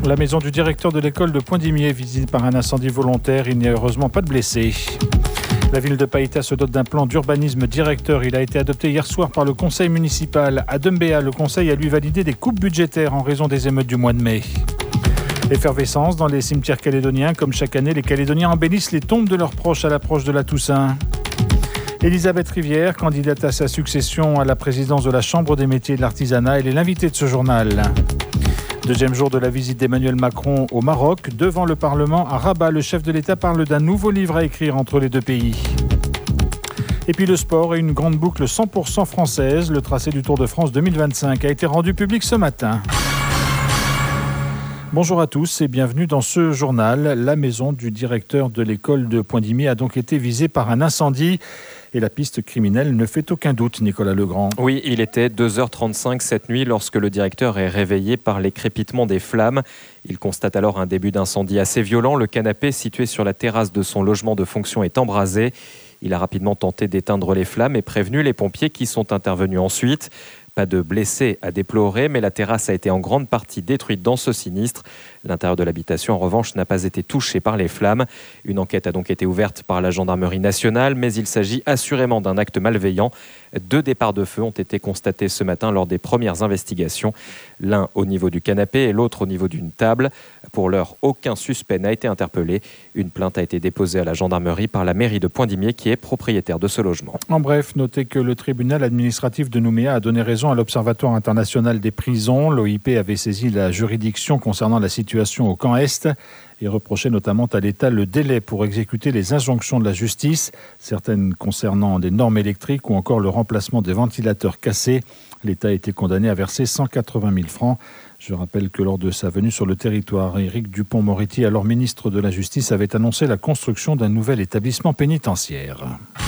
La maison du directeur de l'école de Poindimier visitée par un incendie volontaire. Il n'y a heureusement pas de blessés. La ville de Païta se dote d'un plan d'urbanisme directeur. Il a été adopté hier soir par le conseil municipal. À Dembéa, le conseil a lui validé des coupes budgétaires en raison des émeutes du mois de mai. Effervescence dans les cimetières calédoniens. Comme chaque année, les Calédoniens embellissent les tombes de leurs proches à l'approche de la Toussaint. Elisabeth Rivière, candidate à sa succession à la présidence de la Chambre des métiers et de l'artisanat, elle est l'invitée de ce journal. Deuxième jour de la visite d'Emmanuel Macron au Maroc. Devant le Parlement à Rabat, le chef de l'État parle d'un nouveau livre à écrire entre les deux pays. Et puis le sport et une grande boucle 100% française. Le tracé du Tour de France 2025 a été rendu public ce matin. Bonjour à tous et bienvenue dans ce journal. La maison du directeur de l'école de Poindimier a donc été visée par un incendie. Et la piste criminelle ne fait aucun doute, Nicolas Legrand. Oui, il était 2h35 cette nuit lorsque le directeur est réveillé par les crépitements des flammes. Il constate alors un début d'incendie assez violent. Le canapé situé sur la terrasse de son logement de fonction est embrasé. Il a rapidement tenté d'éteindre les flammes et prévenu les pompiers qui sont intervenus ensuite. Pas de blessés à déplorer, mais la terrasse a été en grande partie détruite dans ce sinistre. L'intérieur de l'habitation, en revanche, n'a pas été touché par les flammes. Une enquête a donc été ouverte par la gendarmerie nationale, mais il s'agit assurément d'un acte malveillant. 2 départs de feu ont été constatés ce matin lors des premières investigations. L'un au niveau du canapé et l'autre au niveau d'une table. Pour l'heure, aucun suspect n'a été interpellé. Une plainte a été déposée à la gendarmerie par la mairie de Poindimier, qui est propriétaire de ce logement. En bref, notez que le tribunal administratif de Nouméa a donné raison à l'Observatoire international des prisons. L'OIP avait saisi la juridiction concernant la situation au camp Est et reprochait notamment à l'État le délai pour exécuter les injonctions de la justice, certaines concernant des normes électriques ou encore le remplacement des ventilateurs cassés. L'État a été condamné à verser 180 000 francs. Je rappelle que lors de sa venue sur le territoire, Éric Dupond-Moretti, alors ministre de la Justice, avait annoncé la construction d'un nouvel établissement pénitentiaire.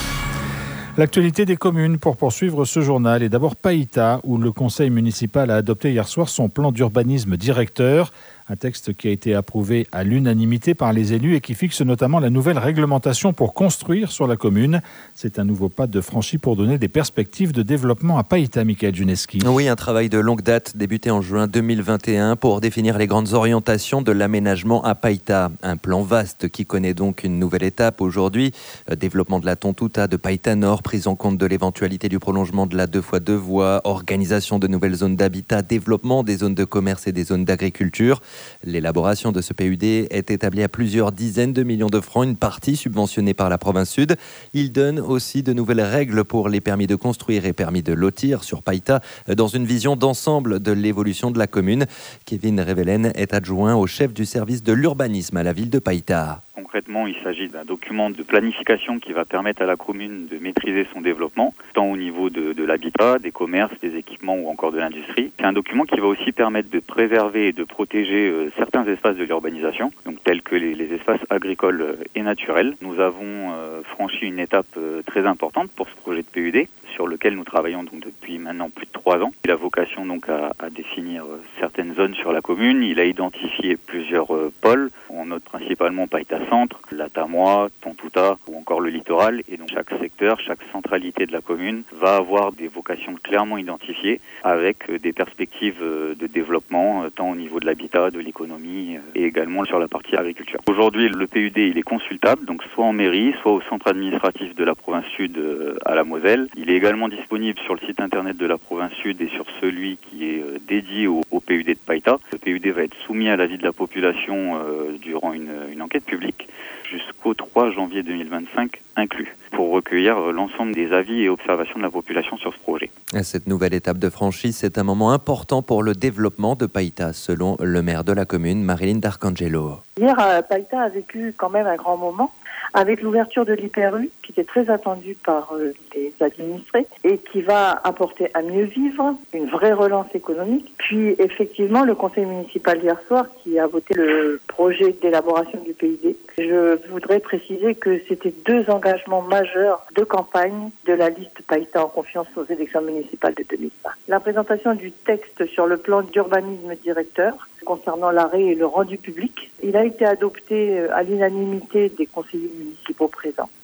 L'actualité des communes pour poursuivre ce journal est d'abord Païta, où le conseil municipal a adopté hier soir son plan d'urbanisme directeur. Un texte qui a été approuvé à l'unanimité par les élus et qui fixe notamment la nouvelle réglementation pour construire sur la commune. C'est un nouveau pas de franchi pour donner des perspectives de développement à Païta, Michael Juneski. Oui, un travail de longue date débuté en juin 2021 pour définir les grandes orientations de l'aménagement à Païta. Un plan vaste qui connaît donc une nouvelle étape aujourd'hui. Développement de la Tontouta de Païta Nord, prise en compte de l'éventualité du prolongement de la 2x2 voies, organisation de nouvelles zones d'habitat, développement des zones de commerce et des zones d'agriculture. L'élaboration de ce PUD est établie à plusieurs dizaines de millions de francs, une partie subventionnée par la province sud. Il donne aussi de nouvelles règles pour les permis de construire et permis de lotir sur Païta dans une vision d'ensemble de l'évolution de la commune. Kevin Revelen est adjoint au chef du service de l'urbanisme à la ville de Païta. Concrètement, il s'agit d'un document de planification qui va permettre à la commune de maîtriser son développement, tant au niveau de l'habitat, des commerces, des équipements ou encore de l'industrie. C'est un document qui va aussi permettre de préserver et de protéger certains espaces de l'urbanisation, donc tels que les espaces agricoles et naturels. Nous avons franchi une étape très importante pour ce projet de PUD, sur lequel nous travaillons donc depuis maintenant plus de 3 ans. Il a vocation donc à définir certaines zones sur la commune. Il a identifié plusieurs pôles. On note principalement Païta Centre, la Tamois, Tontouta ou encore le littoral. Et donc chaque secteur, chaque centralité de la commune va avoir des vocations clairement identifiées avec des perspectives de développement tant au niveau de l'habitat, de l'économie et également sur la partie agriculture. Aujourd'hui, le PUD il est consultable, donc soit en mairie, soit au centre administratif de la province sud à la Moselle. Il est également disponible sur le site internet de la province sud et sur celui qui est dédié au PUD de Païta. Le PUD va être soumis à l'avis de la population durant une enquête publique jusqu'au 3 janvier 2025 inclus, pour recueillir l'ensemble des avis et observations de la population sur ce projet. Cette nouvelle étape de franchise, c'est un moment important pour le développement de Païta, selon le maire de la commune, Marilyn D'Arcangelo. Hier, Païta a vécu quand même un grand moment avec l'ouverture de l'hyper-U, qui était très attendue par les administrés et qui va apporter à mieux vivre, une vraie relance économique. Puis effectivement, le conseil municipal hier soir qui a voté le projet d'élaboration du PID. Je voudrais préciser que c'était 2 engagements majeurs de campagne de la liste Païta en confiance aux élections municipales de 2020. La présentation du texte sur le plan d'urbanisme directeur concernant l'arrêt et le rendu public. Il a été adopté à l'unanimité des conseillers municipaux présents.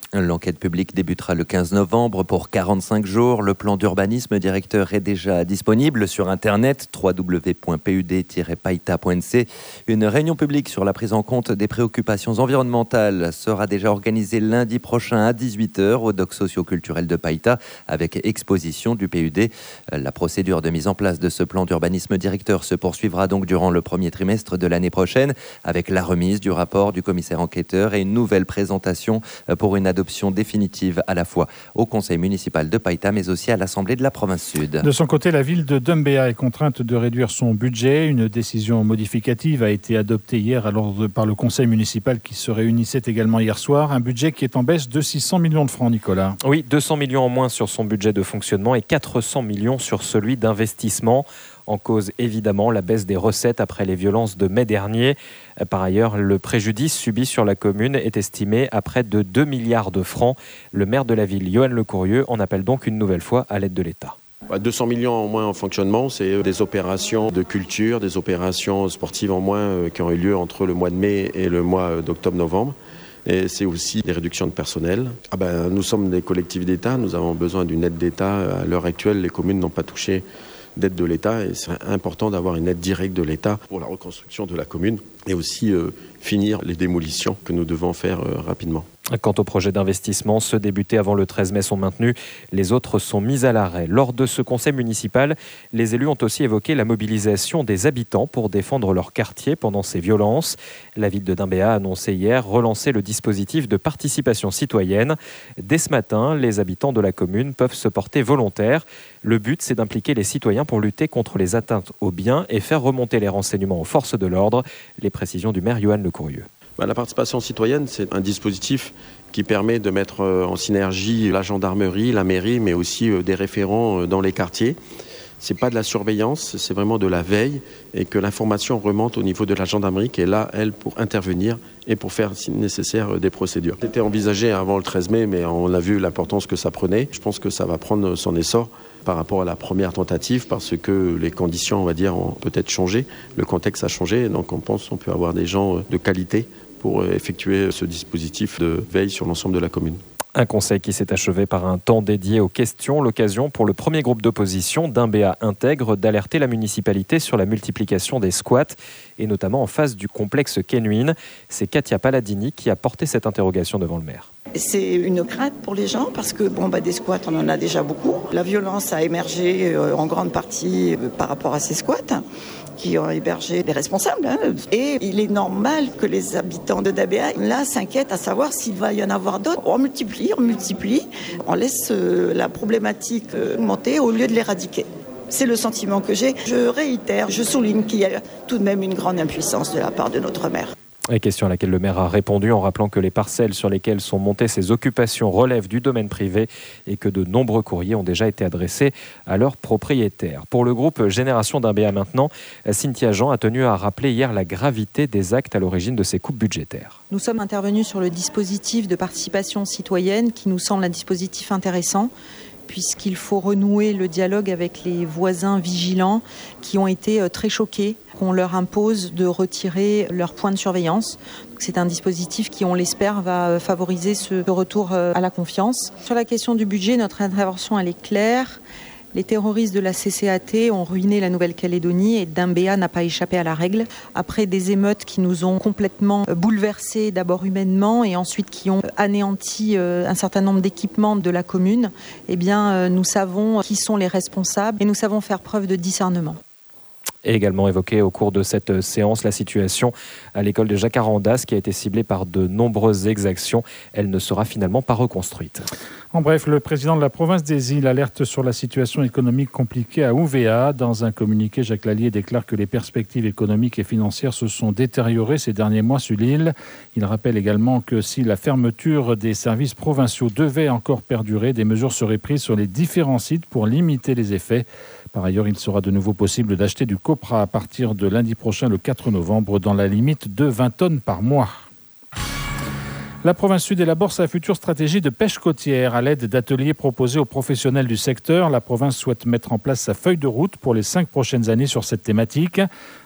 L'enquête publique débutera le 15 novembre pour 45 jours. Le plan d'urbanisme directeur est déjà disponible sur Internet, www.pud-paita.nc. Une réunion publique sur la prise en compte des préoccupations environnementales sera déjà organisée lundi prochain à 18h au doc socio-culturel de Païta avec exposition du PUD. La procédure de mise en place de ce plan d'urbanisme directeur se poursuivra donc durant le premier trimestre de l'année prochaine avec la remise du rapport du commissaire enquêteur et une nouvelle présentation pour une adoption définitive à la fois au conseil municipal de Païta mais aussi à l'Assemblée de la province sud. De son côté, la ville de Doumbéa est contrainte de réduire son budget. Une décision modificative a été adoptée hier par le conseil municipal qui se réunissait également hier soir. Un budget qui est en baisse de 600 millions de francs, Nicolas. Oui, 200 millions en moins sur son budget de fonctionnement et 400 millions sur celui d'investissement. En cause, évidemment, la baisse des recettes après les violences de mai dernier. Par ailleurs, le préjudice subi sur la commune est estimé à près de 2 milliards de francs. Le maire de la ville, Yohan Lecourrieux, en appelle donc une nouvelle fois à l'aide de l'État. 200 millions en moins en fonctionnement, c'est des opérations de culture, des opérations sportives en moins qui ont eu lieu entre le mois de mai et le mois d'octobre-novembre. Et c'est aussi des réductions de personnel. Nous sommes des collectivités d'État, nous avons besoin d'une aide d'État. À l'heure actuelle, les communes n'ont pas touché d'aide de l'État et c'est important d'avoir une aide directe de l'État pour la reconstruction de la commune et aussi finir les démolitions que nous devons faire rapidement. Quant aux projets d'investissement, ceux débutés avant le 13 mai sont maintenus. Les autres sont mis à l'arrêt. Lors de ce conseil municipal, les élus ont aussi évoqué la mobilisation des habitants pour défendre leur quartier pendant ces violences. La ville de Doumbéa a annoncé hier relancer le dispositif de participation citoyenne. Dès ce matin, les habitants de la commune peuvent se porter volontaires. Le but, c'est d'impliquer les citoyens pour lutter contre les atteintes aux biens et faire remonter les renseignements aux forces de l'ordre. Les précisions du maire Yohan Lecourrieux. La participation citoyenne, c'est un dispositif qui permet de mettre en synergie la gendarmerie, la mairie, mais aussi des référents dans les quartiers. Ce n'est pas de la surveillance, c'est vraiment de la veille et que l'information remonte au niveau de la gendarmerie qui est là, elle, pour intervenir et pour faire, si nécessaire, des procédures. C'était envisagé avant le 13 mai, mais on a vu l'importance que ça prenait. Je pense que ça va prendre son essor par rapport à la première tentative parce que les conditions, on va dire, ont peut-être changé. Le contexte a changé, donc on pense qu'on peut avoir des gens de qualité pour effectuer ce dispositif de veille sur l'ensemble de la commune. Un conseil qui s'est achevé par un temps dédié aux questions, l'occasion pour le premier groupe d'opposition, Doumbéa Intègre, d'alerter la municipalité sur la multiplication des squats et notamment en face du complexe Kenwin. C'est Katia Palladini qui a porté cette interrogation devant le maire. C'est une crainte pour les gens parce que des squats, on en a déjà beaucoup. La violence a émergé en grande partie par rapport à ces squats qui ont hébergé les responsables. Et il est normal que les habitants de Doumbéa, là, s'inquiètent à savoir s'il va y en avoir d'autres. On multiplie, on laisse la problématique monter au lieu de l'éradiquer. C'est le sentiment que j'ai. Je réitère, je souligne qu'il y a tout de même une grande impuissance de la part de notre maire. Et question à laquelle le maire a répondu en rappelant que les parcelles sur lesquelles sont montées ces occupations relèvent du domaine privé et que de nombreux courriers ont déjà été adressés à leurs propriétaires. Pour le groupe Génération Doumbéa maintenant, Cynthia Jean a tenu à rappeler hier la gravité des actes à l'origine de ces coupes budgétaires. Nous sommes intervenus sur le dispositif de participation citoyenne qui nous semble un dispositif intéressant, puisqu'il faut renouer le dialogue avec les voisins vigilants qui ont été très choqués qu'on leur impose de retirer leur point de surveillance. Donc c'est un dispositif qui, on l'espère, va favoriser ce retour à la confiance. Sur la question du budget, notre intervention elle est claire. Les terroristes de la CCAT ont ruiné la Nouvelle-Calédonie et Doumbéa n'a pas échappé à la règle. Après des émeutes qui nous ont complètement bouleversés, d'abord humainement, et ensuite qui ont anéanti un certain nombre d'équipements de la commune, nous savons qui sont les responsables et nous savons faire preuve de discernement. Et également évoqué au cours de cette séance la situation à l'école de Jacarandas qui a été ciblée par de nombreuses exactions. Elle ne sera finalement pas reconstruite. En bref, le président de la province des Îles alerte sur la situation économique compliquée à Ouvéa. Dans un communiqué, Jacques Lallier déclare que les perspectives économiques et financières se sont détériorées ces derniers mois sur l'île. Il rappelle également que si la fermeture des services provinciaux devait encore perdurer, des mesures seraient prises sur les différents sites pour limiter les effets. Par ailleurs, il sera de nouveau possible d'acheter du copra à partir de lundi prochain, le 4 novembre, dans la limite de 20 tonnes par mois. La province sud élabore sa future stratégie de pêche côtière à l'aide d'ateliers proposés aux professionnels du secteur. La province souhaite mettre en place sa feuille de route pour les 5 prochaines années sur cette thématique.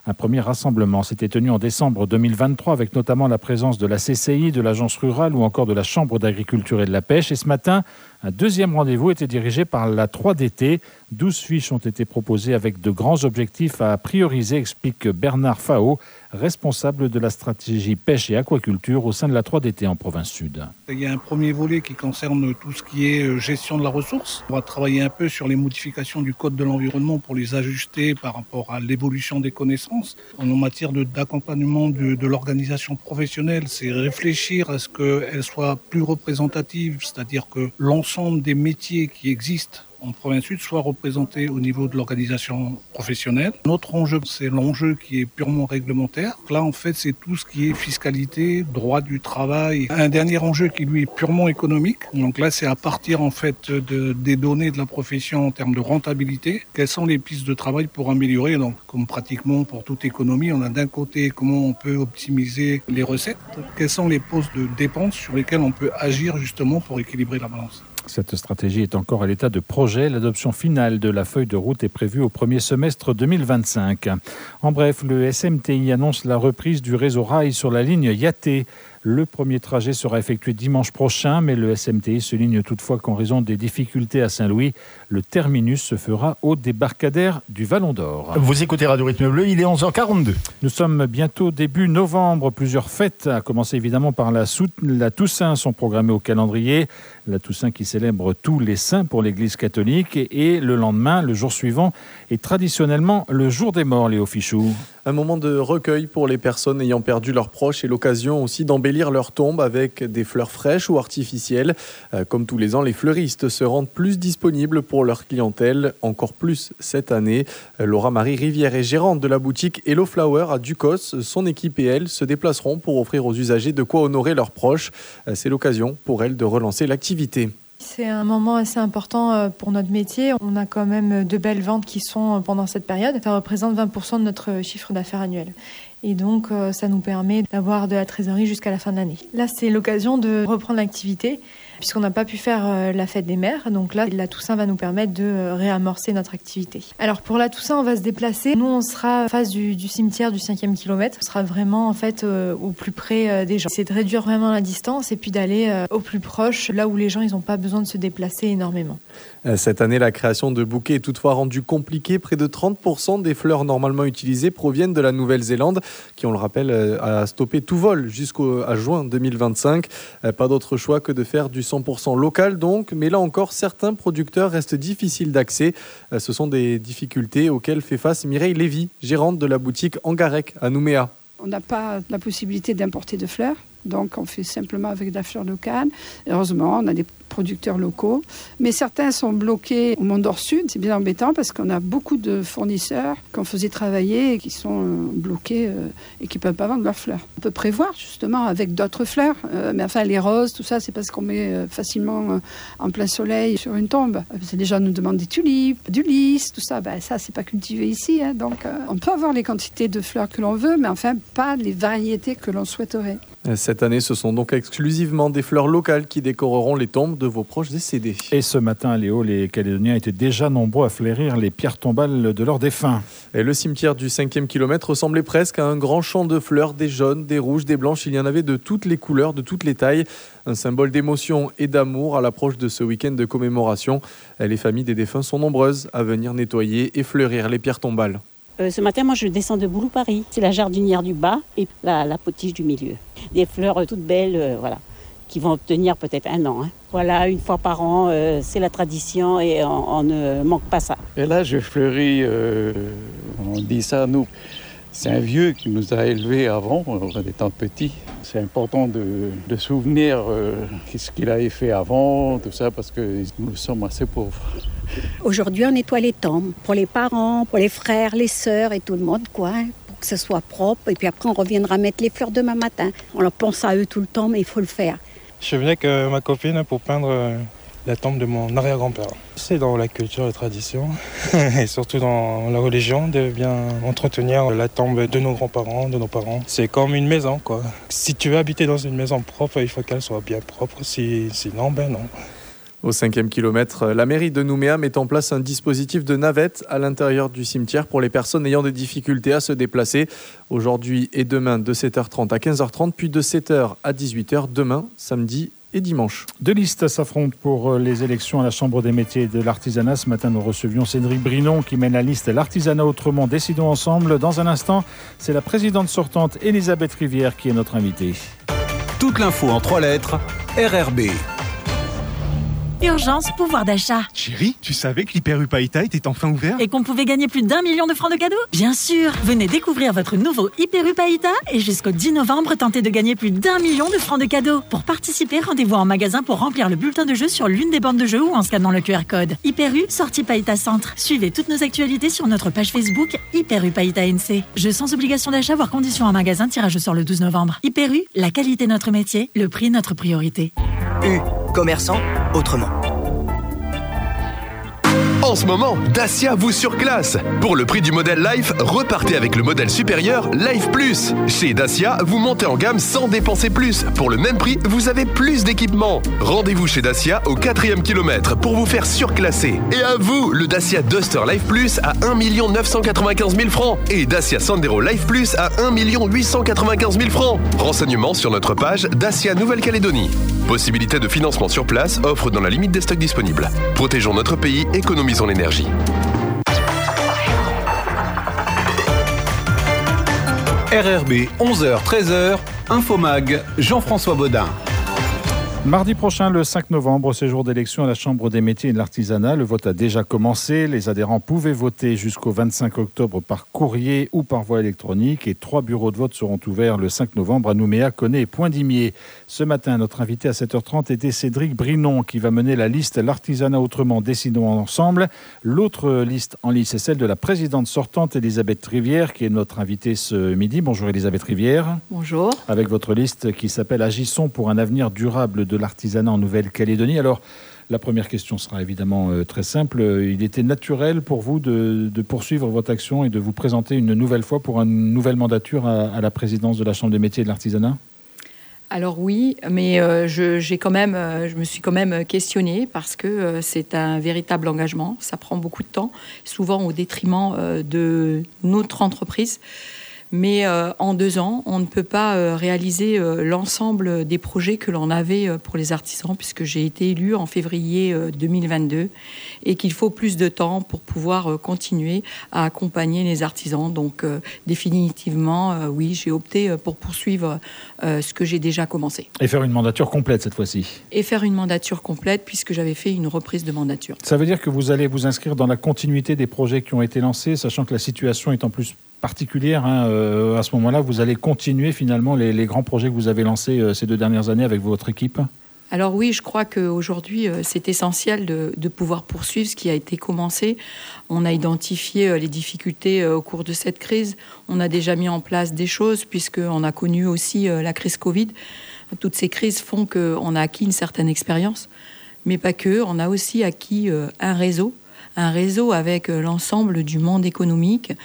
Un premier rassemblement s'était tenu en décembre 2023 avec notamment la présence de la CCI, de l'Agence rurale ou encore de la Chambre d'agriculture et de la pêche. Et ce matin, un deuxième rendez-vous était dirigé par la 3DT. 12 fiches ont été proposées avec de grands objectifs à prioriser, explique Bernard Fao, responsable de la stratégie pêche et aquaculture au sein de la 3DT en province sud. Il y a un premier volet qui concerne tout ce qui est gestion de la ressource. On va travailler un peu sur les modifications du code de l'environnement pour les ajuster par rapport à l'évolution des connaissances. En matière d'accompagnement de l'organisation professionnelle, c'est réfléchir à ce qu'elle soit plus représentative, c'est-à-dire que l'ensemble des métiers qui existent en province sud soit représenté au niveau de l'organisation professionnelle. Notre enjeu, c'est l'enjeu qui est purement réglementaire. Là, en fait, c'est tout ce qui est fiscalité, droit du travail. Un dernier enjeu qui, lui, est purement économique. Donc là, c'est à partir, en fait, des données de la profession en termes de rentabilité. Quelles sont les pistes de travail pour améliorer? Donc, comme pratiquement pour toute économie, on a d'un côté comment on peut optimiser les recettes. Quels sont les postes de dépenses sur lesquels on peut agir justement pour équilibrer la balance? Cette stratégie est encore à l'état de projet. L'adoption finale de la feuille de route est prévue au premier semestre 2025. En bref, le SMTI annonce la reprise du réseau rail sur la ligne Yaté. Le premier trajet sera effectué dimanche prochain, mais le SMTI souligne toutefois qu'en raison des difficultés à Saint-Louis, le terminus se fera au débarcadère du Vallon d'Or. Vous écoutez Radio Rythme Bleu, il est 11h42. Nous sommes bientôt début novembre. Plusieurs fêtes, à commencer évidemment par la Toussaint, sont programmées au calendrier. La Toussaint qui célèbre tous les saints pour l'Église catholique. Et le lendemain, le jour suivant, est traditionnellement le jour des morts, Léo Fichou. Un moment de recueil pour les personnes ayant perdu leurs proches et l'occasion aussi d'embellir leur tombe avec des fleurs fraîches ou artificielles. Comme tous les ans, les fleuristes se rendent plus disponibles pour leur clientèle, encore plus cette année. Laura-Marie Rivière est gérante de la boutique Hello Flower à Ducos. Son équipe et elle se déplaceront pour offrir aux usagers de quoi honorer leurs proches. C'est l'occasion pour elle de relancer l'activité. C'est un moment assez important pour notre métier. On a quand même de belles ventes qui sont pendant cette période. Ça représente 20% de notre chiffre d'affaires annuel. Et donc, ça nous permet d'avoir de la trésorerie jusqu'à la fin de l'année. Là, c'est l'occasion de reprendre l'activité, puisqu'on n'a pas pu faire la fête des mères. Donc là, la Toussaint va nous permettre de réamorcer notre activité. Alors, pour la Toussaint, on va se déplacer. Nous, on sera en face du cimetière du 5e kilomètre. On sera vraiment, en fait, au plus près des gens. C'est de réduire vraiment la distance et puis d'aller au plus proche, là où les gens, ils n'ont pas besoin de se déplacer énormément. Cette année, la création de bouquets est toutefois rendue compliquée. Près de 30% des fleurs normalement utilisées proviennent de la Nouvelle-Zélande, qui, on le rappelle, a stoppé tout vol jusqu'à juin 2025. Pas d'autre choix que de faire du 100% local donc, mais là encore, certains producteurs restent difficiles d'accès. Ce sont des difficultés auxquelles fait face Mireille Lévy, gérante de la boutique Angarec à Nouméa. On n'a pas la possibilité d'importer de fleurs, donc on fait simplement avec de la fleur locale. Heureusement, on a des producteurs locaux, mais certains sont bloqués au Mont-d'Or-Sud. C'est bien embêtant parce qu'on a beaucoup de fournisseurs qu'on faisait travailler et qui sont bloqués et qui ne peuvent pas vendre leurs fleurs. On peut prévoir justement avec d'autres fleurs, mais enfin les roses, tout ça, c'est parce qu'on met facilement en plein soleil sur une tombe. Les gens nous demandent des tulipes, du lys, tout ça. Ça, c'est pas cultivé ici, hein, donc on peut avoir les quantités de fleurs que l'on veut, mais enfin pas les variétés que l'on souhaiterait. Cette année, ce sont donc exclusivement des fleurs locales qui décoreront les tombes de vos proches décédés. Et ce matin, Léo, les Calédoniens étaient déjà nombreux à fleurir les pierres tombales de leurs défunts. Et le cimetière du 5e kilomètre ressemblait presque à un grand champ de fleurs, des jaunes, des rouges, des blanches. Il y en avait de toutes les couleurs, de toutes les tailles. Un symbole d'émotion et d'amour à l'approche de ce week-end de commémoration. Les familles des défunts sont nombreuses à venir nettoyer et fleurir les pierres tombales. Ce matin, moi, je descends de Boulou-Paris. C'est la jardinière du bas et la potiche du milieu. Des fleurs toutes belles, voilà, qui vont obtenir peut-être 1 an. Hein. Voilà, une fois par an, c'est la tradition et on ne manque pas ça. Et là, je fleuris, on dit ça, nous. C'est un vieux qui nous a élevés avant, en étant petits. C'est important de souvenir ce qu'il avait fait avant, tout ça, parce que nous sommes assez pauvres. Aujourd'hui, on nettoie les tombes pour les parents, pour les frères, les sœurs et tout le monde, quoi, pour que ce soit propre. Et puis après, on reviendra mettre les fleurs demain matin. On leur pense à eux tout le temps, mais il faut le faire. Je venais avec ma copine pour peindre la tombe de mon arrière-grand-père. C'est dans la culture et la tradition, et surtout dans la religion, de bien entretenir la tombe de nos grands-parents, de nos parents. C'est comme une maison, quoi. Si tu veux habiter dans une maison propre, il faut qu'elle soit bien propre, sinon, non. Au 5e kilomètre, la mairie de Nouméa met en place un dispositif de navette à l'intérieur du cimetière pour les personnes ayant des difficultés à se déplacer. Aujourd'hui et demain de 7h30 à 15h30, puis de 7h à 18h demain, samedi et dimanche. Deux listes s'affrontent pour les élections à la Chambre des métiers et de l'artisanat. Ce matin, nous recevions Cédric Brinon qui mène la liste L'artisanat autrement, décidons ensemble. Dans un instant, c'est la présidente sortante Elisabeth Rivière qui est notre invitée. Toute l'info en 3 lettres, RRB. Urgence, pouvoir d'achat. Chérie, tu savais que l'Hyper U Païta était enfin ouvert ? Et qu'on pouvait gagner plus d'1 million de francs de cadeaux ? Bien sûr. Venez découvrir votre nouveau Hyper U Païta et jusqu'au 10 novembre, tentez de gagner plus d'1 million de francs de cadeaux. Pour participer, rendez-vous en magasin pour remplir le bulletin de jeu sur l'une des bornes de jeu ou en scannant le QR code. Hyper U, sortie Païta Centre. Suivez toutes nos actualités sur notre page Facebook Hyper U Païta NC. Jeu sans obligation d'achat, voire conditions en magasin, tirage sort le 12 novembre. Hyper U, la qualité notre métier, le prix notre priorité. U, commerçant autrement. En ce moment, Dacia vous surclasse. Pour le prix du modèle Life, repartez avec le modèle supérieur Life Plus. Chez Dacia, vous montez en gamme sans dépenser plus. Pour le même prix, vous avez plus d'équipements. Rendez-vous chez Dacia au 4e kilomètre pour vous faire surclasser. Et à vous, le Dacia Duster Life Plus à 1 995 000 francs et Dacia Sandero Life Plus à 1 895 000 francs. Renseignements sur notre page Dacia Nouvelle-Calédonie. Possibilité de financement sur place, offre dans la limite des stocks disponibles. Protégeons notre pays, économisons l'énergie. RRB 11h-13h, Infomag, Jean-François Baudin. Mardi prochain, le 5 novembre, c'est jour d'élection à la Chambre des métiers et de l'artisanat. Le vote a déjà commencé. Les adhérents pouvaient voter jusqu'au 25 octobre par courrier ou par voie électronique. Et 3 bureaux de vote seront ouverts le 5 novembre à Nouméa, Koné et Point-d'Imier. Ce matin, notre invité à 7h30 était Cédric Brinon qui va mener la liste L'artisanat autrement, décidons ensemble. L'autre liste en lice, c'est celle de la présidente sortante Elisabeth Rivière qui est notre invitée ce midi. Bonjour Elisabeth Rivière. Bonjour. Avec votre liste qui s'appelle Agissons pour un avenir durable de l'artisanat en Nouvelle-Calédonie. Alors, la première question sera évidemment très simple. Il était naturel pour vous de poursuivre votre action et de vous présenter une nouvelle fois pour une nouvelle mandature à la présidence de la Chambre des métiers et de l'artisanat ? Alors oui, mais je me suis quand même questionnée parce que c'est un véritable engagement. Ça prend beaucoup de temps, souvent au détriment de notre entreprise. Mais en 2 ans, on ne peut pas réaliser l'ensemble des projets que l'on avait pour les artisans, puisque j'ai été élue en février 2022 et qu'il faut plus de temps pour pouvoir continuer à accompagner les artisans. Donc définitivement, oui, j'ai opté pour poursuivre ce que j'ai déjà commencé. Et faire une mandature complète cette fois-ci. Et faire une mandature complète, puisque j'avais fait une reprise de mandature. Ça veut dire que vous allez vous inscrire dans la continuité des projets qui ont été lancés, sachant que la situation est en plus particulière. À ce moment-là, vous allez continuer finalement les grands projets que vous avez lancés ces 2 dernières années avec votre équipe ? Alors oui, je crois qu'aujourd'hui, c'est essentiel de pouvoir poursuivre ce qui a été commencé. On a identifié les difficultés au cours de cette crise. On a déjà mis en place des choses, puisqu'on a connu aussi la crise Covid. Toutes ces crises font qu'on a acquis une certaine expérience, mais pas que. On a aussi acquis un réseau avec l'ensemble du monde économique.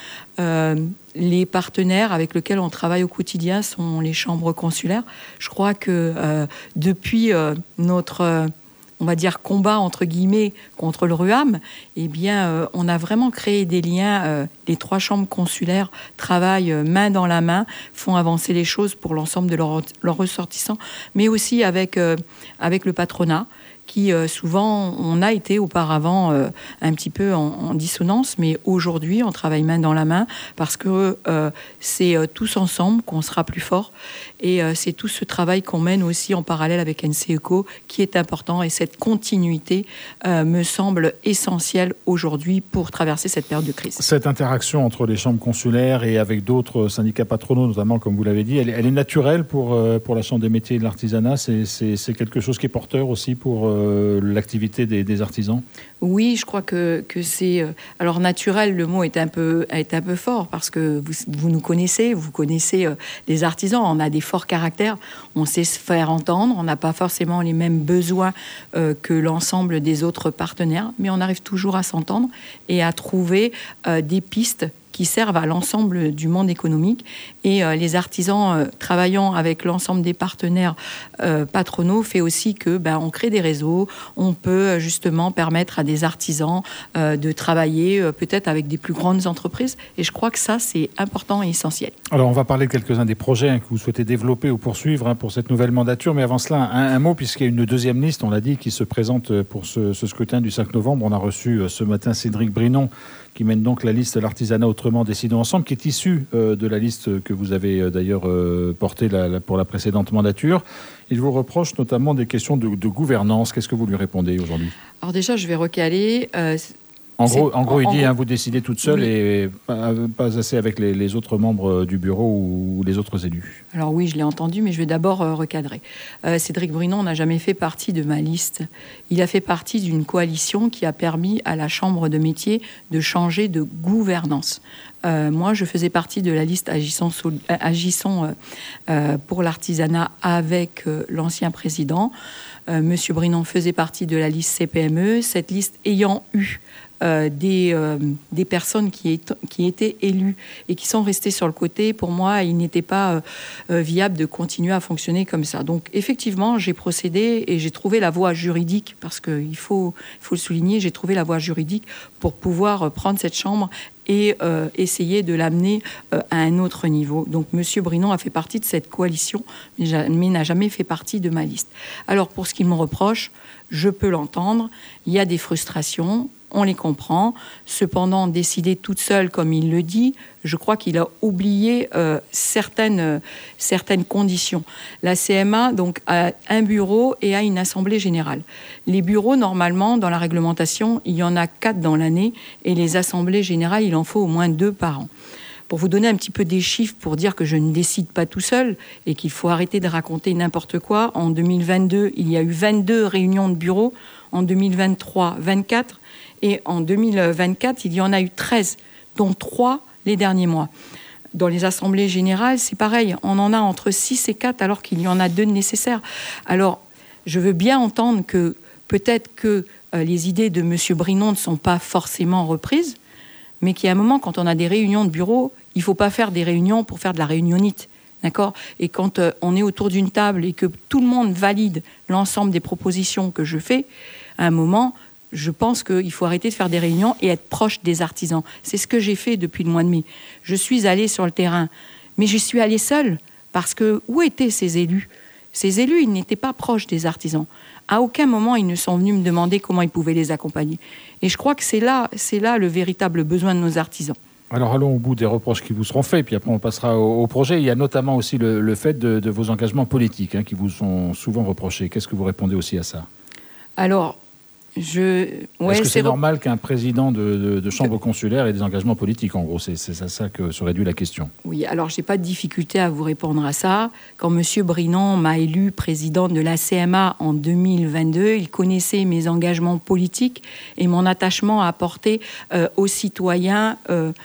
Les partenaires avec lesquels on travaille au quotidien sont les chambres consulaires. Je crois que depuis notre, on va dire, combat entre guillemets contre le RUAM, eh bien, on a vraiment créé des liens. Les 3 chambres consulaires travaillent main dans la main, font avancer les choses pour l'ensemble de leurs ressortissants, mais aussi avec le patronat, qui souvent, on a été auparavant un petit peu en dissonance, mais aujourd'hui, on travaille main dans la main parce que c'est tous ensemble qu'on sera plus fort. Et c'est tout ce travail qu'on mène aussi en parallèle avec NCECO qui est important. Et cette continuité me semble essentielle aujourd'hui pour traverser cette période de crise. Cette interaction entre les chambres consulaires et avec d'autres syndicats patronaux, notamment, comme vous l'avez dit, elle est naturelle pour la Chambre des métiers et de l'artisanat. C'est quelque chose qui est porteur aussi pour l'activité des artisans. Oui, je crois que c'est... alors naturel, le mot est un peu fort parce que vous nous connaissez, vous connaissez les artisans, on a des forts caractères, on sait se faire entendre, on n'a pas forcément les mêmes besoins que l'ensemble des autres partenaires, mais on arrive toujours à s'entendre et à trouver des pistes qui servent à l'ensemble du monde économique. Et les artisans travaillant avec l'ensemble des partenaires patronaux fait aussi que on crée des réseaux, on peut justement permettre à des artisans de travailler peut-être avec des plus grandes entreprises. Et je crois que ça, c'est important et essentiel. Alors, on va parler de quelques-uns des projets que vous souhaitez développer ou poursuivre pour cette nouvelle mandature. Mais avant cela, un mot, puisqu'il y a une deuxième liste, on l'a dit, qui se présente pour ce scrutin du 5 novembre. On a reçu ce matin Cédric Brinon, qui mène donc la liste L'Artisanat Autrement, Décidons Ensemble, qui est issue de la liste que vous avez d'ailleurs portée pour la précédente mandature. Il vous reproche notamment des questions de gouvernance. Qu'est-ce que vous lui répondez aujourd'hui ? Alors déjà, je vais recaler... En gros, il dit, vous décidez toute seule, oui, et pas assez avec les autres membres du bureau ou les autres élus. Alors oui, je l'ai entendu, mais je vais d'abord recadrer. Cédric Brinon n'a jamais fait partie de ma liste. Il a fait partie d'une coalition qui a permis à la Chambre de métier de changer de gouvernance. Moi, je faisais partie de la liste Agissons pour l'artisanat avec l'ancien président. Monsieur Brinon faisait partie de la liste CPME, cette liste ayant eu des personnes qui étaient élues et qui sont restées sur le côté. Pour moi, il n'était pas viable de continuer à fonctionner comme ça. Donc, effectivement, j'ai procédé et j'ai trouvé la voie juridique, parce qu'il faut le souligner, j'ai trouvé la voie juridique pour pouvoir prendre cette chambre et essayer de l'amener à un autre niveau. Donc, M. Brinon a fait partie de cette coalition, mais n'a jamais fait partie de ma liste. Alors, pour ce qu'il me reproche, je peux l'entendre. Il y a des frustrations, on les comprend. Cependant, décider toute seule, comme il le dit, je crois qu'il a oublié certaines conditions. La CMA donc, a un bureau et a une assemblée générale. Les bureaux, normalement, dans la réglementation, il y en a 4 dans l'année, et les assemblées générales, il en faut au moins 2 par an. Pour vous donner un petit peu des chiffres, pour dire que je ne décide pas tout seul et qu'il faut arrêter de raconter n'importe quoi, en 2022, il y a eu 22 réunions de bureau, en 2023, 24, et en 2024, il y en a eu 13, dont 3 les derniers mois. Dans les assemblées générales, c'est pareil, on en a entre 6 et 4 alors qu'il y en a 2 nécessaires. Alors, je veux bien entendre que peut-être que les idées de M. Brinon ne sont pas forcément reprises, mais qu'il y a un moment, quand on a des réunions de bureau, il ne faut pas faire des réunions pour faire de la réunionnite. D'accord ? Et quand on est autour d'une table et que tout le monde valide l'ensemble des propositions que je fais, à un moment, je pense qu'il faut arrêter de faire des réunions et être proche des artisans. C'est ce que j'ai fait depuis le mois de mai. Je suis allée sur le terrain, mais je suis allée seule, parce que où étaient ces élus ? Ces élus, ils n'étaient pas proches des artisans. À aucun moment, ils ne sont venus me demander comment ils pouvaient les accompagner. Et je crois que c'est là le véritable besoin de nos artisans. Alors allons au bout des reproches qui vous seront faits, puis après on passera au projet. Il y a notamment aussi le fait de vos engagements politiques qui vous sont souvent reprochés. Qu'est-ce que vous répondez aussi à ça ? Alors, est-ce que c'est normal qu'un président de chambre consulaire ait des engagements politiques ? En gros, c'est ça que se réduit la question. Oui, alors je n'ai pas de difficulté à vous répondre à ça. Quand M. Brinon m'a élu président de la CMA en 2022, il connaissait mes engagements politiques et mon attachement à apporter aux citoyens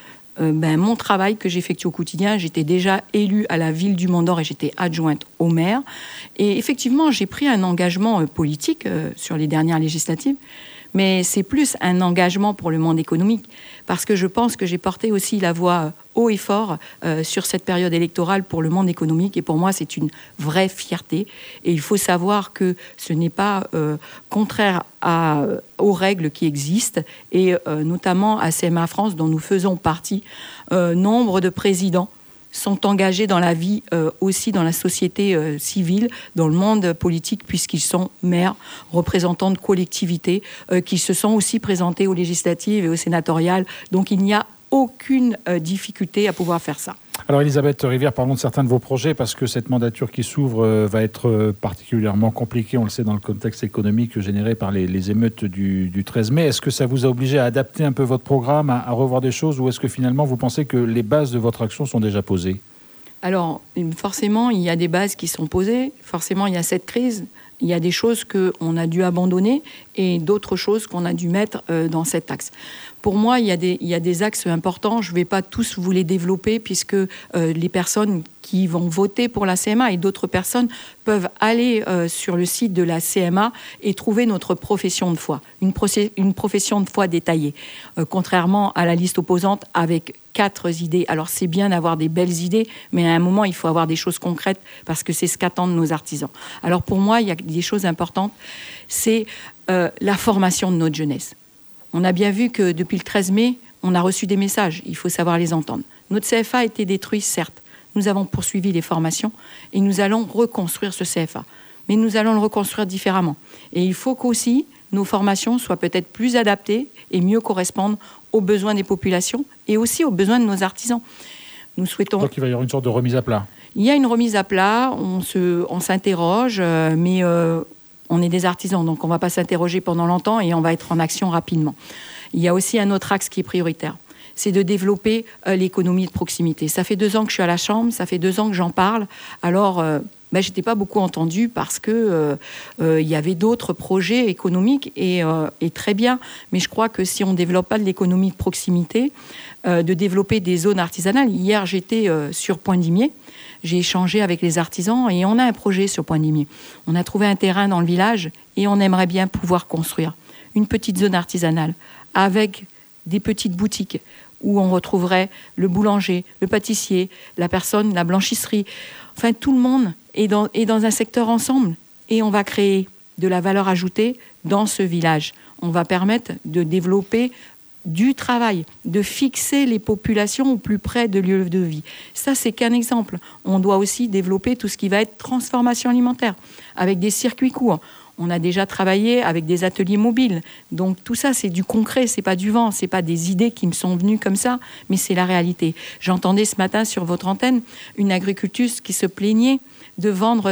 mon travail que j'effectue au quotidien. J'étais déjà élue à la ville du Mont-d'Or et j'étais adjointe au maire. Et effectivement, j'ai pris un engagement politique sur les dernières législatives, mais c'est plus un engagement pour le monde économique, parce que je pense que j'ai porté aussi la voix haut et fort sur cette période électorale pour le monde économique, et pour moi c'est une vraie fierté. Et il faut savoir que ce n'est pas contraire aux règles qui existent, et notamment à CMA France, dont nous faisons partie. Nombre de présidents sont engagés dans la vie, aussi dans la société civile, dans le monde politique, puisqu'ils sont maires, représentants de collectivités, qui se sont aussi présentés aux législatives et aux sénatoriales. Donc il n'y a aucune difficulté à pouvoir faire ça. Alors Elisabeth Rivière, parlons de certains de vos projets, parce que cette mandature qui s'ouvre va être particulièrement compliquée, on le sait, dans le contexte économique généré par les émeutes du 13 mai. Est-ce que ça vous a obligé à adapter un peu votre programme, à revoir des choses, ou est-ce que finalement vous pensez que les bases de votre action sont déjà posées ? Alors, forcément, il y a des bases qui sont posées, forcément il y a cette crise, il y a des choses qu'on a dû abandonner et d'autres choses qu'on a dû mettre dans cet axe. Pour moi, il y a des axes importants. Je ne vais pas tous vous les développer, puisque les personnes qui vont voter pour la CMA et d'autres personnes peuvent aller sur le site de la CMA et trouver notre profession de foi, une profession de foi détaillée, contrairement à la liste opposante avec 4 idées. Alors c'est bien d'avoir des belles idées, mais à un moment il faut avoir des choses concrètes parce que c'est ce qu'attendent nos artisans. Alors pour moi, il y a des choses importantes, c'est la formation de notre jeunesse. On a bien vu que depuis le 13 mai, on a reçu des messages, il faut savoir les entendre. Notre CFA a été détruit, certes. Nous avons poursuivi les formations et nous allons reconstruire ce CFA. Mais nous allons le reconstruire différemment. Et il faut qu'aussi nos formations soient peut-être plus adaptées et mieux correspondent aux besoins des populations et aussi aux besoins de nos artisans. Nous souhaitons... Donc il va y avoir une sorte de remise à plat. Il y a une remise à plat, on s'interroge, mais on est des artisans, donc on ne va pas s'interroger pendant longtemps et on va être en action rapidement. Il y a aussi un autre axe qui est prioritaire, c'est de développer l'économie de proximité. Ça fait 2 ans que je suis à la Chambre, ça fait 2 ans que j'en parle. Alors, je n'étais pas beaucoup entendue parce que il y avait d'autres projets économiques et très bien. Mais je crois que si on ne développe pas de l'économie de proximité, de développer des zones artisanales. Hier, j'étais sur Pointe-d'Imier. J'ai échangé avec les artisans et on a un projet sur Pointe-d'Imier. On a trouvé un terrain dans le village et on aimerait bien pouvoir construire une petite zone artisanale avec des petites boutiques où on retrouverait le boulanger, le pâtissier, la blanchisserie. Enfin, tout le monde est dans un secteur ensemble. Et on va créer de la valeur ajoutée dans ce village. On va permettre de développer du travail, de fixer les populations au plus près de lieux de vie. Ça, c'est qu'un exemple. On doit aussi développer tout ce qui va être transformation alimentaire, avec des circuits courts. On a déjà travaillé avec des ateliers mobiles. Donc tout ça, c'est du concret, c'est pas du vent, c'est pas des idées qui me sont venues comme ça, mais c'est la réalité. J'entendais ce matin sur votre antenne une agricultrice qui se plaignait de vendre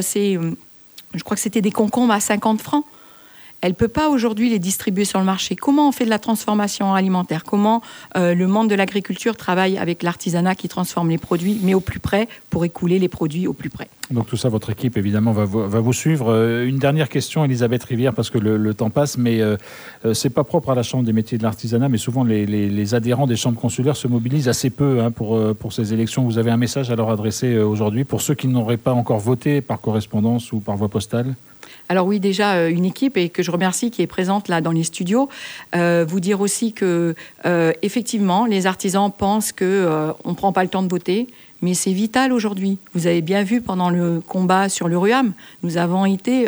je crois que c'était des concombres à 50 francs. Elle ne peut pas aujourd'hui les distribuer sur le marché. Comment on fait de la transformation alimentaire ? Comment le monde de l'agriculture travaille avec l'artisanat qui transforme les produits, mais au plus près, pour écouler les produits au plus près. Donc tout ça, votre équipe, évidemment, va vous suivre. Une dernière question, Elisabeth Rivière, parce que le temps passe, mais c'est pas propre à la Chambre des métiers de l'artisanat, mais souvent les adhérents des chambres consulaires se mobilisent assez peu pour ces élections. Vous avez un message à leur adresser aujourd'hui pour ceux qui n'auraient pas encore voté par correspondance ou par voie postale ? Alors oui, déjà une équipe et que je remercie qui est présente là dans les studios. Vous dire aussi que effectivement, les artisans pensent que on prend pas le temps de voter, mais c'est vital aujourd'hui. Vous avez bien vu pendant le combat sur le RUAM, nous avons été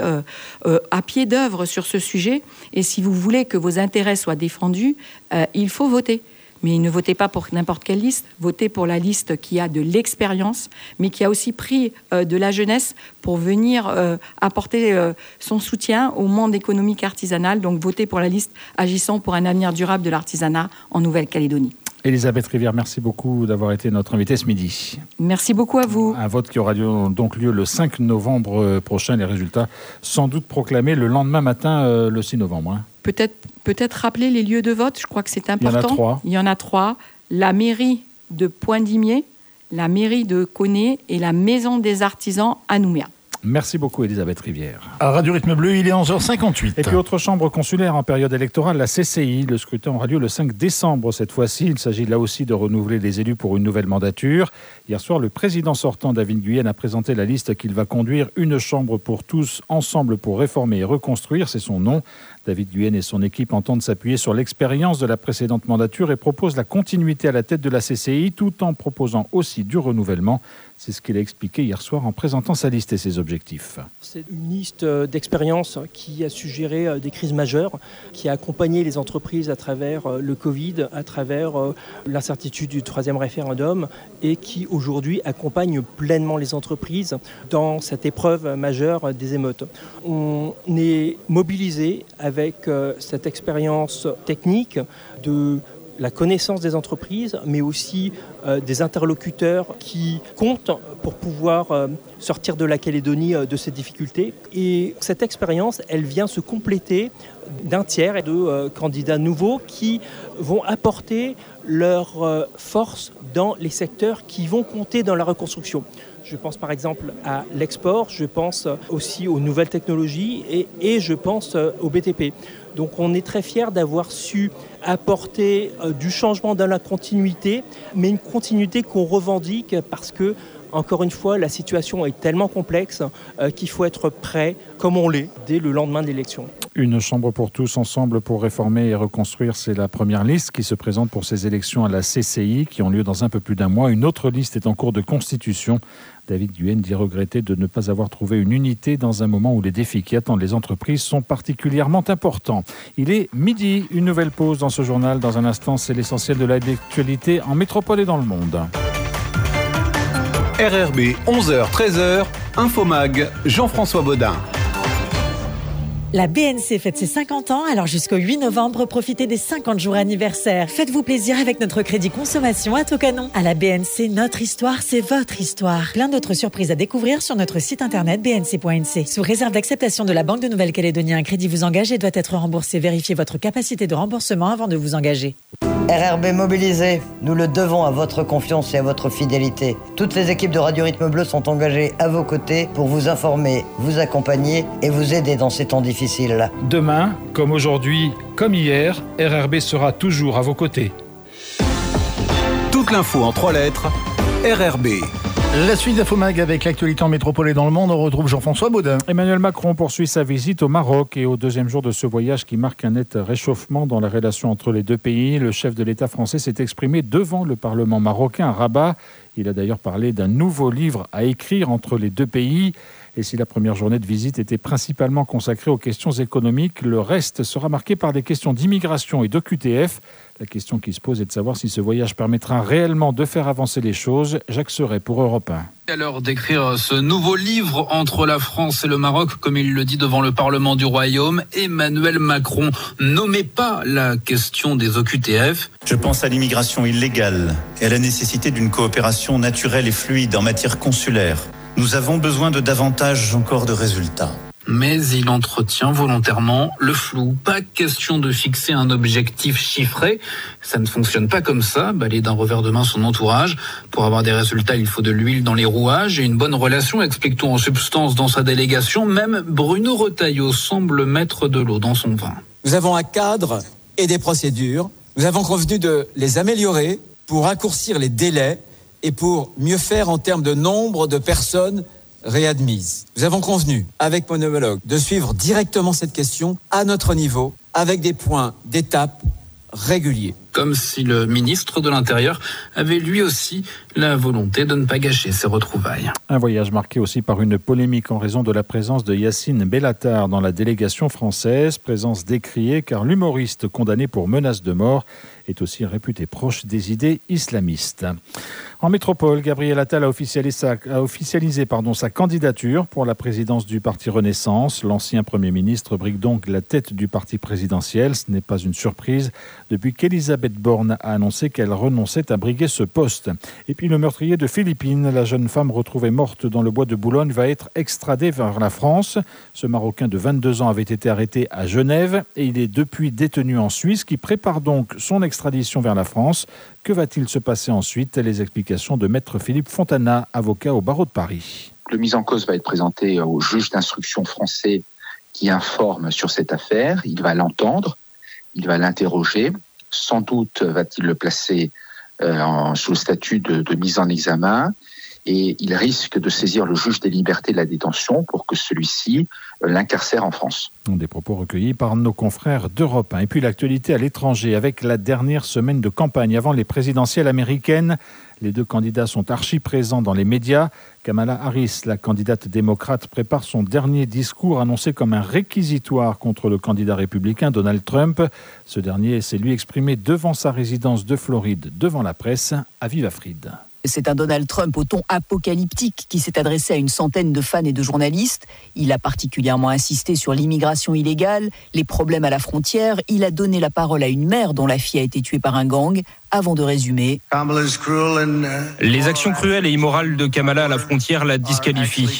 à pied d'œuvre sur ce sujet. Et si vous voulez que vos intérêts soient défendus, il faut voter. Mais ne votez pas pour n'importe quelle liste, votez pour la liste qui a de l'expérience, mais qui a aussi pris de la jeunesse pour venir apporter son soutien au monde économique artisanal. Donc votez pour la liste Agissons pour un avenir durable de l'artisanat en Nouvelle-Calédonie. Elisabeth Rivière, merci beaucoup d'avoir été notre invitée ce midi. Merci beaucoup à vous. Un vote qui aura donc lieu le 5 novembre prochain. Les résultats sans doute proclamés le lendemain matin, le 6 novembre. Peut-être rappeler les lieux de vote, je crois que c'est important. Il y en a 3. La mairie de Pointe-d'Imier, la mairie de Koné et la maison des artisans à Nouméa. Merci beaucoup, Elisabeth Rivière. À Radio Rythme Bleu, il est 11h58. Et puis, autre chambre consulaire en période électorale, la CCI. Le scrutin aura lieu le 5 décembre cette fois-ci. Il s'agit là aussi de renouveler les élus pour une nouvelle mandature. Hier soir, le président sortant, David Guyenne, a présenté la liste qu'il va conduire. Une chambre pour tous, ensemble pour réformer et reconstruire. C'est son nom. David Guyenne et son équipe entendent s'appuyer sur l'expérience de la précédente mandature et proposent la continuité à la tête de la CCI tout en proposant aussi du renouvellement. C'est ce qu'il a expliqué hier soir en présentant sa liste et ses objectifs. C'est une liste d'expériences qui a su gérer des crises majeures, qui a accompagné les entreprises à travers le Covid, à travers l'incertitude du 3e référendum et qui aujourd'hui accompagne pleinement les entreprises dans cette épreuve majeure des émeutes. On est mobilisé avec cette expérience technique de la connaissance des entreprises, mais aussi des interlocuteurs qui comptent pour pouvoir sortir de la Calédonie de ces difficultés. Et cette expérience, elle vient se compléter d'un tiers de candidats nouveaux qui vont apporter leur force dans les secteurs qui vont compter dans la reconstruction. Je pense par exemple à l'export, je pense aussi aux nouvelles technologies et je pense au BTP. Donc on est très fiers d'avoir su apporter du changement dans la continuité, mais une continuité qu'on revendique parce que Encore une fois, la situation est tellement complexe qu'il faut être prêt, comme on l'est, dès le lendemain de l'élection. Une chambre pour tous, ensemble pour réformer et reconstruire, c'est la première liste qui se présente pour ces élections à la CCI qui ont lieu dans un peu plus d'un mois. Une autre liste est en cours de constitution. David Duhaene dit regretter de ne pas avoir trouvé une unité dans un moment où les défis qui attendent les entreprises sont particulièrement importants. Il est midi, une nouvelle pause dans ce journal. Dans un instant, c'est l'essentiel de l'actualité en métropole et dans le monde. RRB 11h-13h, Infomag, Jean-François Baudin. La BNC fête ses 50 ans, alors jusqu'au 8 novembre, profitez des 50 jours anniversaires. Faites-vous plaisir avec notre crédit consommation à taux canon. À la BNC, notre histoire, c'est votre histoire. Plein d'autres surprises à découvrir sur notre site internet bnc.nc. Sous réserve d'acceptation de la Banque de Nouvelle-Calédonie, un crédit vous engage et doit être remboursé. Vérifiez votre capacité de remboursement avant de vous engager. RRB mobilisé, nous le devons à votre confiance et à votre fidélité. Toutes les équipes de Radio Rythme Bleu sont engagées à vos côtés pour vous informer, vous accompagner et vous aider dans ces temps difficiles. Demain, comme aujourd'hui, comme hier, RRB sera toujours à vos côtés. Toute l'info en 3 lettres, RRB. La suite d'Infomag avec l'actualité en métropole et dans le monde, on retrouve Jean-François Baudin. Emmanuel Macron poursuit sa visite au Maroc et au deuxième jour de ce voyage qui marque un net réchauffement dans la relation entre les deux pays. Le chef de l'État français s'est exprimé devant le Parlement marocain à Rabat. Il a d'ailleurs parlé d'un nouveau livre à écrire entre les deux pays. Et si la première journée de visite était principalement consacrée aux questions économiques, le reste sera marqué par des questions d'immigration et d'OQTF. La question qui se pose est de savoir si ce voyage permettra réellement de faire avancer les choses. Jacques Serret pour Europe 1. À l'heure d'écrire ce nouveau livre entre la France et le Maroc, comme il le dit devant le Parlement du Royaume, Emmanuel Macron nommait pas la question des OQTF. Je pense à l'immigration illégale et à la nécessité d'une coopération naturelle et fluide en matière consulaire. Nous avons besoin de davantage encore de résultats. Mais il entretient volontairement le flou. Pas question de fixer un objectif chiffré. Ça ne fonctionne pas comme ça, balayer d'un revers de main son entourage. Pour avoir des résultats, il faut de l'huile dans les rouages et une bonne relation, explique-t-on en substance dans sa délégation. Même Bruno Retailleau semble mettre de l'eau dans son vin. Nous avons un cadre et des procédures. Nous avons convenu de les améliorer pour raccourcir les délais et pour mieux faire en termes de nombre de personnes réadmises. Nous avons convenu avec mon homologue de suivre directement cette question à notre niveau avec des points d'étape réguliers. Comme si le ministre de l'Intérieur avait lui aussi la volonté de ne pas gâcher ses retrouvailles. Un voyage marqué aussi par une polémique en raison de la présence de Yacine Bellatar dans la délégation française. Présence décriée car l'humoriste condamné pour menace de mort est aussi réputé proche des idées islamistes. En métropole, Gabriel Attal a officialisé sa candidature pour la présidence du parti Renaissance. L'ancien Premier ministre brigue donc la tête du parti présidentiel. Ce n'est pas une surprise depuis qu'Elisabeth Borne a annoncé qu'elle renonçait à briguer ce poste. Et puis le meurtrier de Philippines, la jeune femme retrouvée morte dans le bois de Boulogne, va être extradé vers la France. Ce Marocain de 22 ans avait été arrêté à Genève et il est depuis détenu en Suisse qui prépare donc son extradition vers la France. Que va-t-il se passer ensuite? Les explications de Maître Philippe Fontana, avocat au barreau de Paris. Le mis en cause va être présenté au juge d'instruction français qui informe sur cette affaire. Il va l'entendre, il va l'interroger. Sans doute va-t-il le placer sous le statut de mise en examen et il risque de saisir le juge des libertés de la détention pour que celui-ci l'incarcère en France. Des propos recueillis par nos confrères d'Europe 1. Et puis l'actualité à l'étranger avec la dernière semaine de campagne avant les présidentielles américaines. Les deux candidats sont archi présents dans les médias. Kamala Harris, la candidate démocrate, prépare son dernier discours annoncé comme un réquisitoire contre le candidat républicain Donald Trump. Ce dernier s'est lui exprimé devant sa résidence de Floride, devant la presse, à Viva Fried. C'est un Donald Trump au ton apocalyptique qui s'est adressé à une centaine de fans et de journalistes. Il a particulièrement insisté sur l'immigration illégale, les problèmes à la frontière. Il a donné la parole à une mère dont la fille a été tuée par un gang, avant de résumer. Les actions cruelles et immorales de Kamala à la frontière la disqualifient.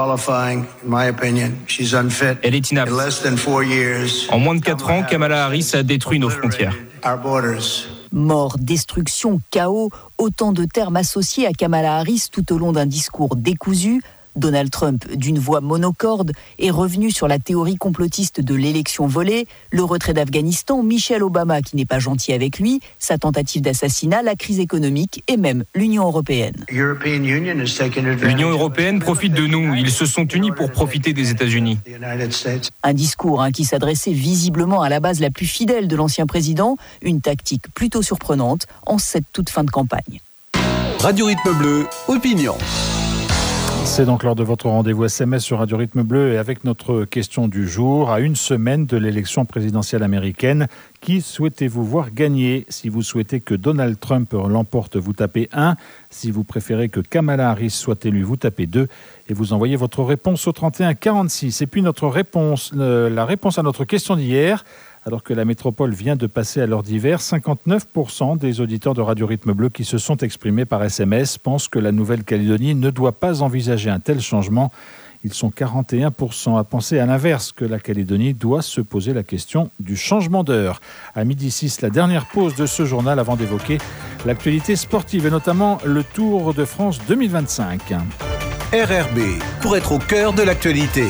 Elle est inapte. En moins de 4 ans, Kamala Harris a détruit nos frontières. Mort, destruction, chaos, autant de termes associés à Kamala Harris tout au long d'un discours décousu. Donald Trump, d'une voix monocorde, est revenu sur la théorie complotiste de l'élection volée, le retrait d'Afghanistan, Michelle Obama qui n'est pas gentil avec lui, sa tentative d'assassinat, la crise économique et même l'Union européenne. L'Union européenne profite de nous. Ils se sont unis pour profiter des États-Unis. Un discours qui s'adressait visiblement à la base la plus fidèle de l'ancien président, une tactique plutôt surprenante en cette toute fin de campagne. Radio Rythme Bleu, opinion. C'est donc l'heure de votre rendez-vous SMS sur Radio Rythme Bleu et avec notre question du jour. À une semaine de l'élection présidentielle américaine, qui souhaitez-vous voir gagner ? Si vous souhaitez que Donald Trump l'emporte, vous tapez 1. Si vous préférez que Kamala Harris soit élue, vous tapez 2. Et vous envoyez votre réponse au 31 46. Et puis notre réponse, la réponse à notre question d'hier. Alors que la métropole vient de passer à l'heure d'hiver, 59% des auditeurs de Radio Rythme Bleu qui se sont exprimés par SMS pensent que la Nouvelle-Calédonie ne doit pas envisager un tel changement. Ils sont 41% à penser à l'inverse, que la Calédonie doit se poser la question du changement d'heure. À 12h06, la dernière pause de ce journal avant d'évoquer l'actualité sportive et notamment le Tour de France 2025. RRB, pour être au cœur de l'actualité.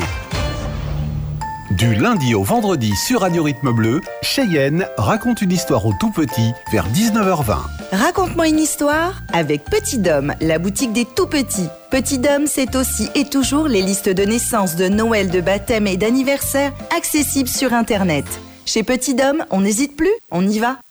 Du lundi au vendredi sur Radio Rythme Bleu, Cheyenne raconte une histoire aux tout-petits vers 19h20. Raconte-moi une histoire avec Petit Dôme, la boutique des tout-petits. Petit Dôme, c'est aussi et toujours les listes de naissance, de Noël, de baptême et d'anniversaire accessibles sur Internet. Chez Petit Dôme, on n'hésite plus, on y va.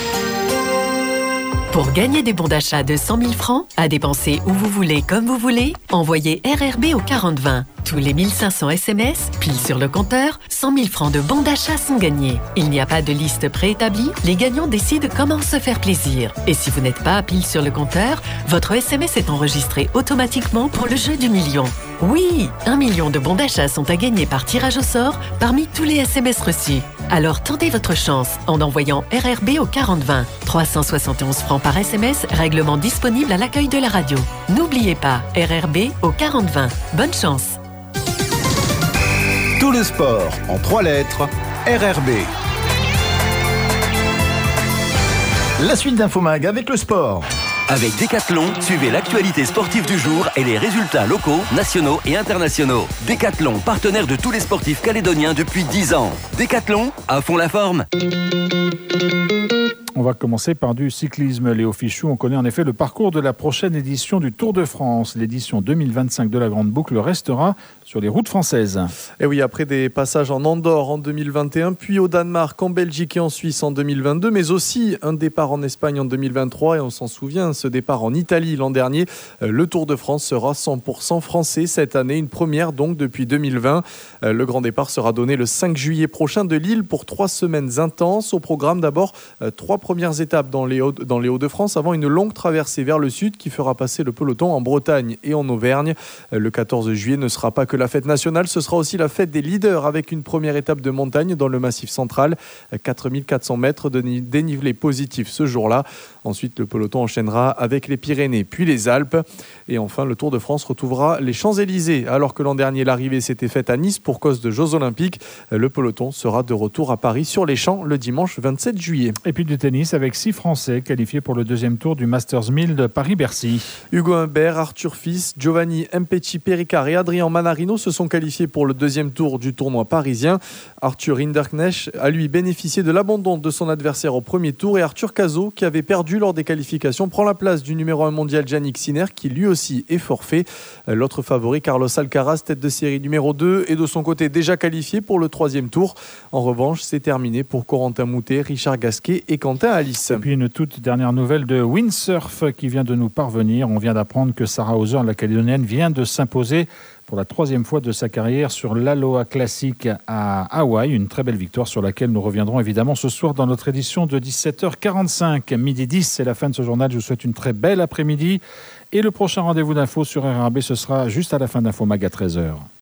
Pour gagner des bons d'achat de 100 000 francs, à dépenser où vous voulez, comme vous voulez, envoyez RRB au 4020. Tous les 1500 SMS, pile sur le compteur, 100 000 francs de bons d'achat sont gagnés. Il n'y a pas de liste préétablie, les gagnants décident comment se faire plaisir. Et si vous n'êtes pas pile sur le compteur, votre SMS est enregistré automatiquement pour le jeu du million. Oui, 1 million de bons d'achat sont à gagner par tirage au sort parmi tous les SMS reçus. Alors tentez votre chance en envoyant RRB au 4020. 371 francs par SMS, règlement disponible à l'accueil de la radio. N'oubliez pas, RRB au 4020. Bonne chance. Tout le sport en 3 lettres, RRB. La suite d'Infomag avec le sport. Avec Decathlon, suivez l'actualité sportive du jour et les résultats locaux, nationaux et internationaux. Decathlon, partenaire de tous les sportifs calédoniens depuis 10 ans. Decathlon, à fond la forme. On va commencer par du cyclisme. Léo Fichou, on connaît en effet le parcours de la prochaine édition du Tour de France. L'édition 2025 de la Grande Boucle restera sur les routes françaises. Et oui, après des passages en Andorre en 2021, puis au Danemark, en Belgique et en Suisse en 2022, mais aussi un départ en Espagne en 2023. Et on s'en souvient, ce départ en Italie l'an dernier. Le Tour de France sera 100% français cette année, une première donc depuis 2020. Le grand départ sera donné le 5 juillet prochain de Lille pour 3 semaines intenses. Au programme d'abord 3 premières étapes dans les Hauts-de-France avant une longue traversée vers le sud qui fera passer le peloton en Bretagne et en Auvergne. Le 14 juillet ne sera pas que la fête nationale, ce sera aussi la fête des leaders avec une première étape de montagne dans le Massif central. 4400 mètres de dénivelé positif ce jour-là. Ensuite, le peloton enchaînera avec les Pyrénées, puis les Alpes. Et enfin, le Tour de France retrouvera les Champs-Élysées. Alors que l'an dernier, l'arrivée s'était faite à Nice pour cause de Jeux Olympiques, le peloton sera de retour à Paris sur les Champs le dimanche 27 juillet. Et puis du tennis avec 6 Français qualifiés pour le deuxième tour du Masters 1000 de Paris-Bercy. Hugo Humbert, Arthur Fils, Giovanni Mpecci Pericard et Adrien Manarino se sont qualifiés pour le deuxième tour du tournoi parisien. Arthur Hinderknecht a lui bénéficié de l'abandon de son adversaire au premier tour et Arthur Cazot, qui avait perdu lors des qualifications, prend la place du numéro 1 mondial Jannik Sinner qui lui aussi est forfait. L'autre favori, Carlos Alcaraz, tête de série numéro 2, est de son côté déjà qualifié pour le troisième tour. En revanche, c'est terminé pour Corentin Moutet, Richard Gasquet et Quentin Alice. Et puis une toute dernière nouvelle de windsurf qui vient de nous parvenir. On vient d'apprendre que Sarah Hauser, la Calédonienne, vient de s'imposer pour la 3e fois de sa carrière sur l'Aloha Classic à Hawaï. Une très belle victoire sur laquelle nous reviendrons évidemment ce soir dans notre édition de 17h45. 12h10, c'est la fin de ce journal. Je vous souhaite une très belle après-midi. Et le prochain rendez-vous d'infos sur RRB, ce sera juste à la fin d'Infomag à 13h.